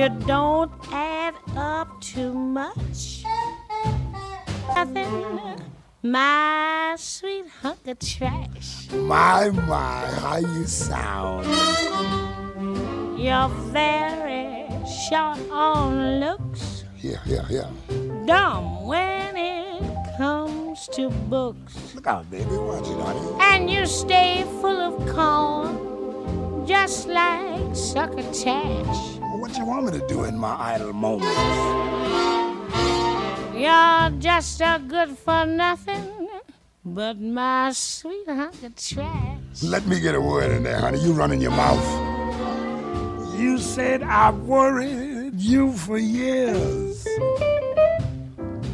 You don't add up too much. Nothing, my sweet hunk of trash. My, how you sound. You're very short on looks. Yeah. Dumb when it comes to books. Look out, baby. Watch it, honey. And you stay full of corn, just like succotash. Well, what you want me to do in my idle moments? You're just a good for nothing, but my sweet hunk of trash. Let me get a word in there, honey. You running your mouth. You said I've worried you for years.